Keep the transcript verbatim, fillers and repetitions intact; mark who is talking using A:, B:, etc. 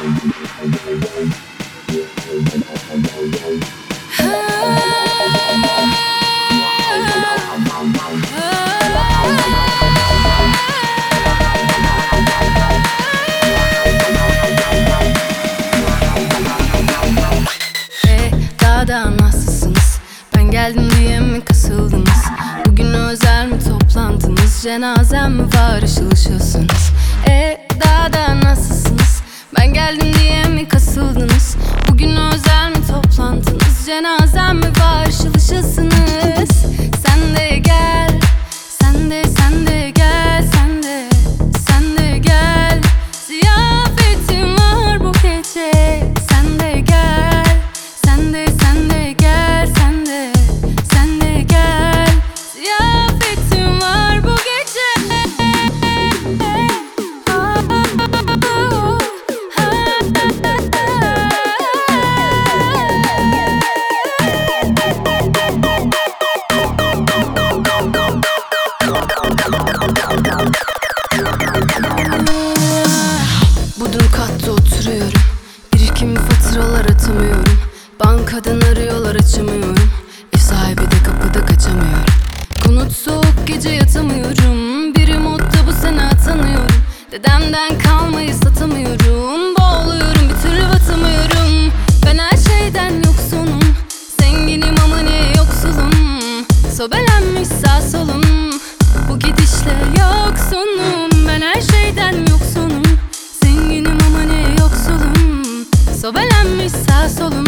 A: Daha nasılsınız? Ben geldim diye mi kasıldınız? Bugün özel mi toplantınız? Cenazem mi var, ışıl ışılsınız? E daha da nasılsınız? Ben geldim diye mi kasıldınız? Bugün özel mi toplantınız? Cenazem mi var, ışıl ışılsınız? Sen de gel, sen de sen de gel, sen de sen de gel. Ziyafetim var bu gece. Sen de gel, sen de sen de gel, sen de sen de gel. Ziyafetim var bu gece. Bodrum katta oturuyorum. Birikim faturalar atamıyorum. Bankadan arıyorlar, açamıyorum. Ev sahibi de kapıda, kaçamıyorum. Konut soğuk, gece yatamıyorum. Bir modda bu sene atanıyorum. Dedemden kalmayı satamıyorum. Boğuluyorum, bir türlü batamıyorum. Ben her şeyden yoksunum. Zenginim ama ne yoksulum. Sobelenmiş sağ solum. Bu gidişle yoksunum. Ben her şeyden yoksunum. Zenginim ama ne yoksulum. Sobelenmiş sağ solum.